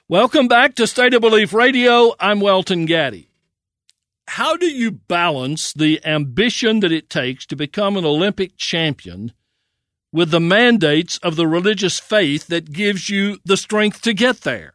Welcome back to State of Belief Radio. I'm Welton Gaddy. How do you balance the ambition that it takes to become an Olympic champion with the mandates of the religious faith that gives you the strength to get there?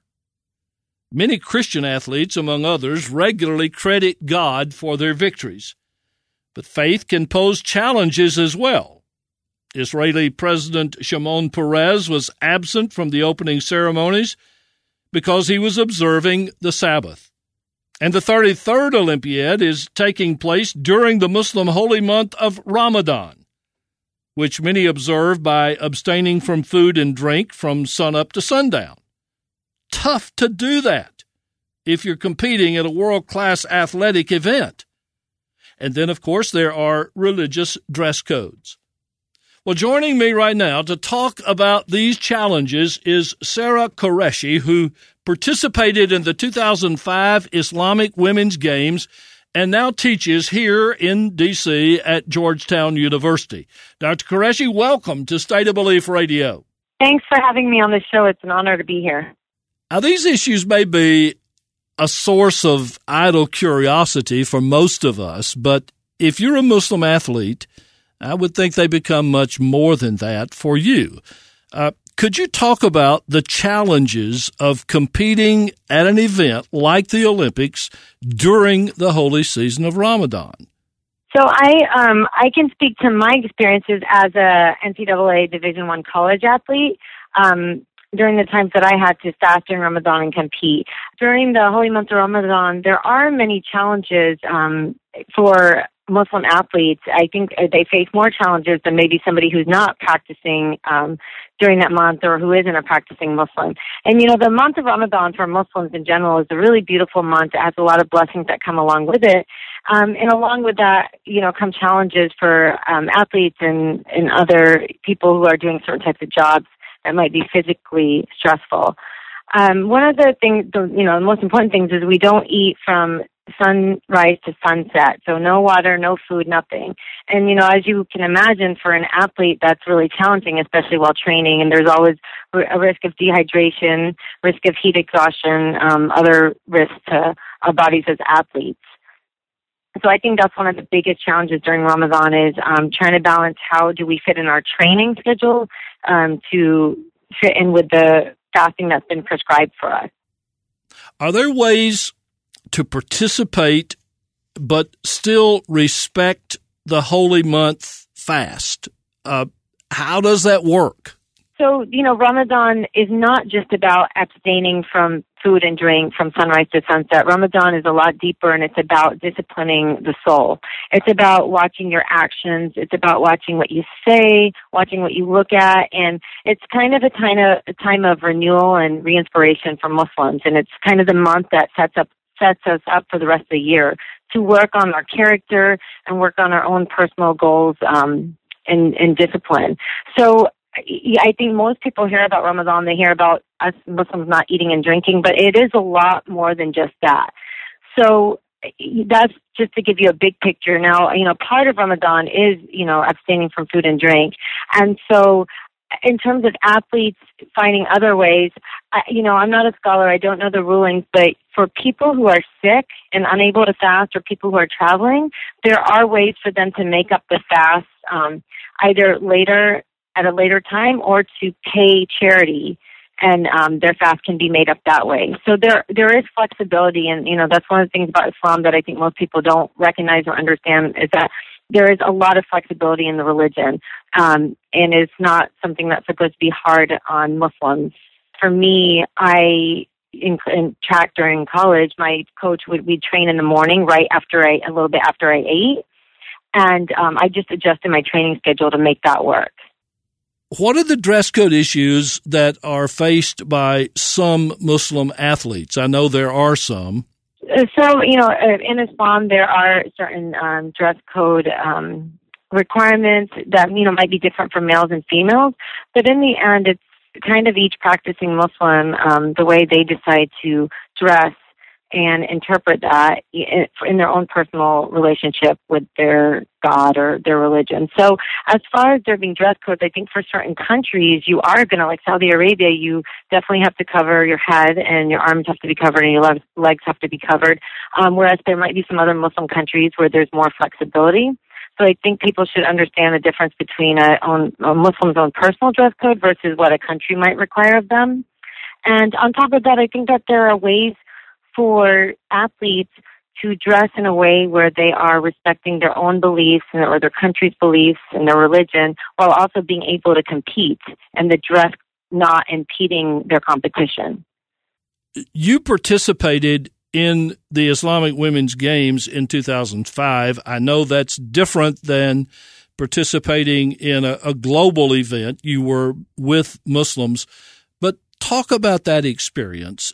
Many Christian athletes, among others, regularly credit God for their victories. But faith can pose challenges as well. Israeli President Shimon Peres was absent from the opening ceremonies because he was observing the Sabbath. And the 33rd Olympiad is taking place during the Muslim holy month of Ramadan, which many observe by abstaining from food and drink from sunup to sundown. Tough to do that if you're competing at a world-class athletic event. And then, of course, there are religious dress codes. Well, joining me right now to talk about these challenges is Sarah Qureshi, who participated in the 2005 Islamic Women's Games and now teaches here in D.C. at Georgetown University. Dr. Qureshi, welcome to State of Belief Radio. Thanks for having me on the show. It's an honor to be here. Now, these issues may be a source of idle curiosity for most of us, but if you're a Muslim athlete, I would think they become much more than that for you. Could you talk about the challenges of competing at an event like the Olympics during the holy season of Ramadan? So I can speak to my experiences as a NCAA Division I college athlete during the times that I had to fast during Ramadan and compete. During the holy month of Ramadan, there are many challenges for Muslim athletes. I think they face more challenges than maybe somebody who's not practicing during that month or who isn't a practicing Muslim. And, the month of Ramadan for Muslims in general is a really beautiful month. It has a lot of blessings that come along with it. And along with that, come challenges for athletes and other people who are doing certain types of jobs that might be physically stressful. One of the things, the most important things is we don't eat from sunrise to sunset. So no water, no food, nothing. And, as you can imagine, for an athlete, that's really challenging, especially while training. And there's always a risk of dehydration, risk of heat exhaustion, other risks to our bodies as athletes. So I think that's one of the biggest challenges during Ramadan is trying to balance how do we fit in our training schedule to fit in with the fasting that's been prescribed for us. Are there ways to participate but still respect the holy month fast? How does that work? So, Ramadan is not just about abstaining from food and drink from sunrise to sunset. Ramadan is a lot deeper, and it's about disciplining the soul. It's about watching your actions. It's about watching what you say, watching what you look at, and it's kind of a time of renewal and re-inspiration for Muslims, and it's kind of the month that sets us up for the rest of the year to work on our character and work on our own personal goals and discipline. So I think most people hear about Ramadan, they hear about us Muslims not eating and drinking, but it is a lot more than just that. So that's just to give you a big picture. Now, part of Ramadan is, abstaining from food and drink. And so in terms of athletes finding other ways, I'm not a scholar, I don't know the rulings, but for people who are sick and unable to fast or people who are traveling, there are ways for them to make up the fast either at a later time or to pay charity, and their fast can be made up that way. So there is flexibility, and that's one of the things about Islam that I think most people don't recognize or understand is that there is a lot of flexibility in the religion, and it's not something that's supposed to be hard on Muslims. For me, in track during college, my coach we'd train in the morning a little bit after I ate, and I just adjusted my training schedule to make that work. What are the dress code issues that are faced by some Muslim athletes? I know there are some. So, in Islam, there are certain dress code requirements that, might be different for males and females. But in the end, it's kind of each practicing Muslim, the way they decide to dress and interpret that in their own personal relationship with their God or their religion. So as far as there being dress codes, I think for certain countries, you are going to, like Saudi Arabia, you definitely have to cover your head and your arms have to be covered and your legs have to be covered. Whereas there might be some other Muslim countries where there's more flexibility. So I think people should understand the difference between a Muslim's own personal dress code versus what a country might require of them. And on top of that, I think that there are ways for athletes to dress in a way where they are respecting their own beliefs or their country's beliefs and their religion, while also being able to compete and the dress not impeding their competition. You participated in the Islamic Women's Games in 2005. I know that's different than participating in a global event. You were with Muslims, but talk about that experience.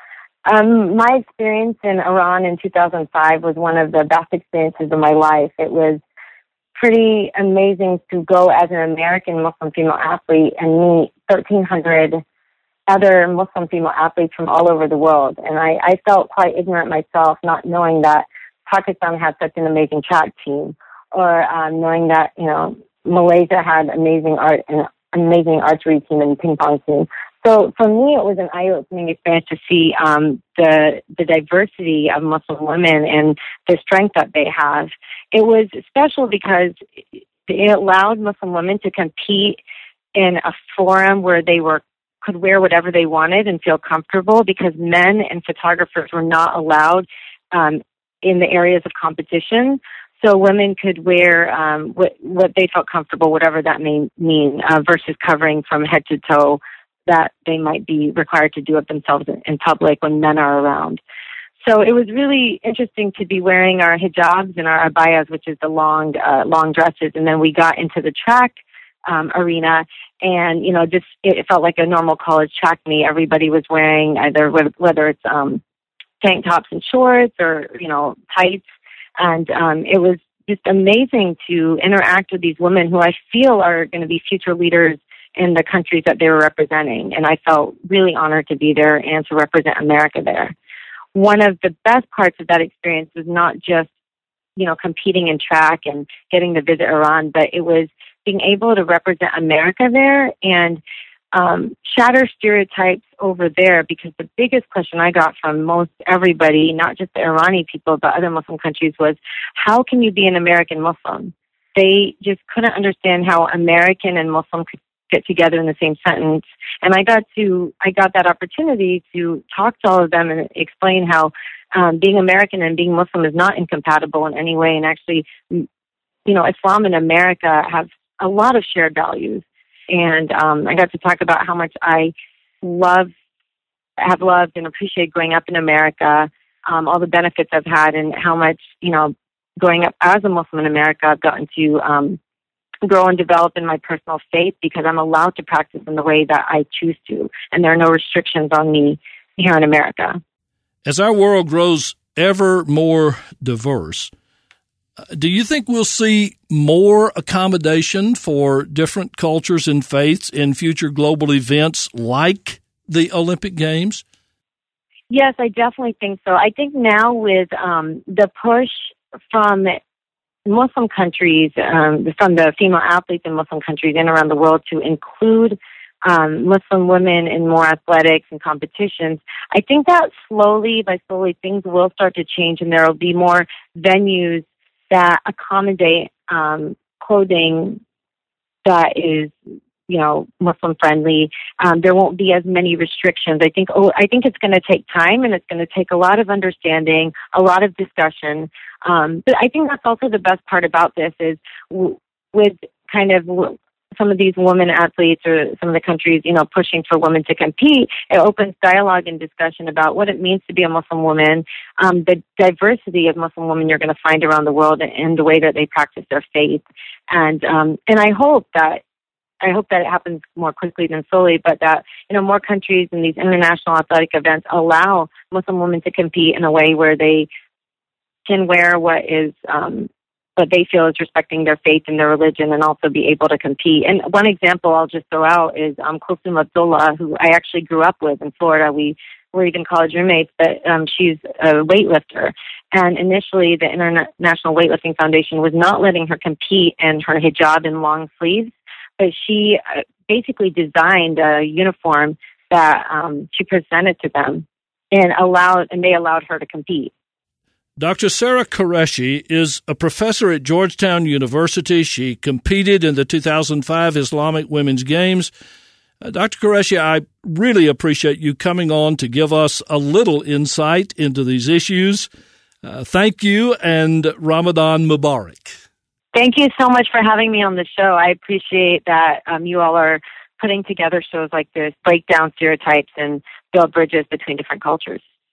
My experience in Iran in 2005 was one of the best experiences of my life. It was pretty amazing to go as an American Muslim female athlete and meet 1,300 other Muslim female athletes from all over the world. And I felt quite ignorant myself, not knowing that Pakistan had such an amazing track team, or knowing that, Malaysia had an amazing archery team and ping pong team. So for me, it was an eye-opening experience to see the diversity of Muslim women and the strength that they have. It was special because it allowed Muslim women to compete in a forum where they could wear whatever they wanted and feel comfortable, because men and photographers were not allowed in the areas of competition. So women could wear what they felt comfortable, whatever that may mean, versus covering from head to toe that they might be required to do it themselves in public when men are around. So it was really interesting to be wearing our hijabs and our abayas, which is the long dresses. And then we got into the track arena, and, it felt like a normal college track meet. Everybody was wearing either, whether it's tank tops and shorts or, tights. And it was just amazing to interact with these women who I feel are going to be future leaders in the countries that they were representing. And I felt really honored to be there and to represent America there. One of the best parts of that experience was not just, competing in track and getting to visit Iran, but it was being able to represent America there and shatter stereotypes over there, because the biggest question I got from most everybody, not just the Iranian people, but other Muslim countries, was, how can you be an American Muslim? They just couldn't understand how American and Muslim could get together in the same sentence. And I got that opportunity to talk to all of them and explain how being American and being Muslim is not incompatible in any way. And actually, Islam and America have a lot of shared values. And I got to talk about how much I have loved and appreciate growing up in America, all the benefits I've had, and how much, growing up as a Muslim in America, I've gotten to grow and develop in my personal faith, because I'm allowed to practice in the way that I choose to, and there are no restrictions on me here in America. As our world grows ever more diverse, do you think we'll see more accommodation for different cultures and faiths in future global events like the Olympic Games? Yes, I definitely think so. I think now with the push from Muslim countries, from the female athletes in Muslim countries and around the world, to include Muslim women in more athletics and competitions, I think that slowly things will start to change, and there will be more venues that accommodate clothing that is, Muslim friendly. There won't be as many restrictions. I think it's going to take time, and it's going to take a lot of understanding, a lot of discussion. But I think that's also the best part about this is with kind of some of these women athletes or some of the countries, pushing for women to compete, it opens dialogue and discussion about what it means to be a Muslim woman, the diversity of Muslim women you're going to find around the world, and the way that they practice their faith. And I hope that it happens more quickly than slowly, but that, more countries in these international athletic events allow Muslim women to compete in a way where they can wear what they feel is respecting their faith and their religion, and also be able to compete. And one example I'll just throw out is Kulsum Abdullah, who I actually grew up with in Florida. We were even college roommates, but she's a weightlifter. And initially, the International Weightlifting Foundation was not letting her compete in her hijab and long sleeves, but she basically designed a uniform that she presented to them and they allowed her to compete. Dr. Sarah Qureshi is a professor at Georgetown University. She competed in the 2005 Islamic Women's Games. Dr. Qureshi, I really appreciate you coming on to give us a little insight into these issues. Thank you, and Ramadan Mubarak. Thank you so much for having me on the show. I appreciate that you all are putting together shows like this, break down stereotypes and build bridges between different cultures.